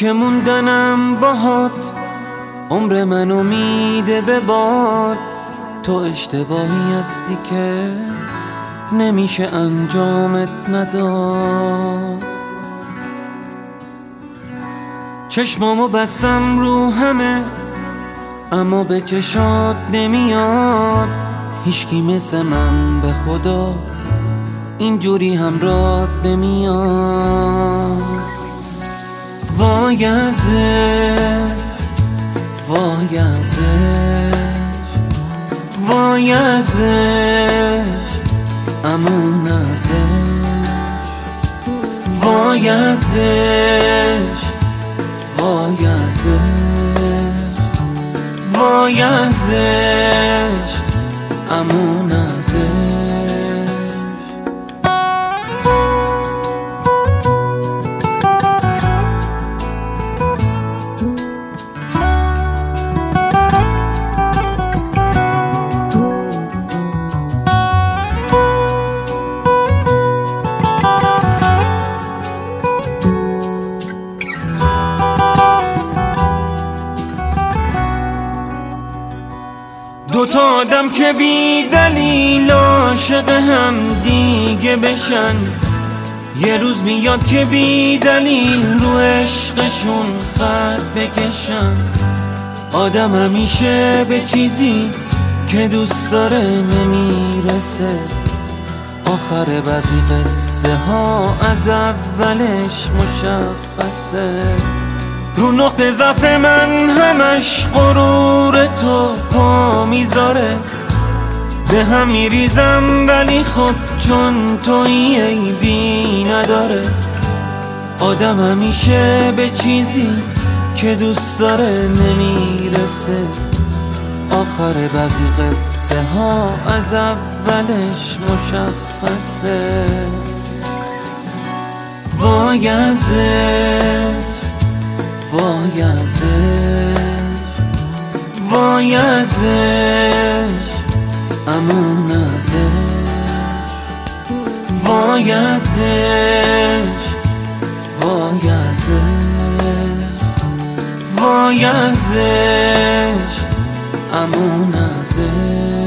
که موندنم باهات عمر منو میده به باد. تو اشتباهی هستی که نمیشه انجامت نداد. چشمامو بستم رو همه اما به چشات نمیاد. هیچکی مثل من به خدا اینجوری همراهت نمیاد. وای ازش، وای ازش، وای ازش، امون ازش، وای ازش، وای ازش، وای ازش، امون ازش. دوتا آدم که بی دلیل عاشق هم دیگه بشن، یه روز میاد که بی دلیل رو عشقشون خط بکشن. آدم همیشه به چیزی که دوست داره نمیرسه. آخر بعضی قصه ها از اولش مشخصه. رو نقطه ضعف من همش غرور تو پا میذاره. به هم میریزم ولی خب چون تویی عیبی نداره. آدم همیشه به چیزی که دوست داره نمیرسه. آخر بعضی قصه ها از اولش مشخصه. وای ازش، وای ازش، وای ازش، امون ازش، وای ازش، وای ازش، وای ازش، امون ازش.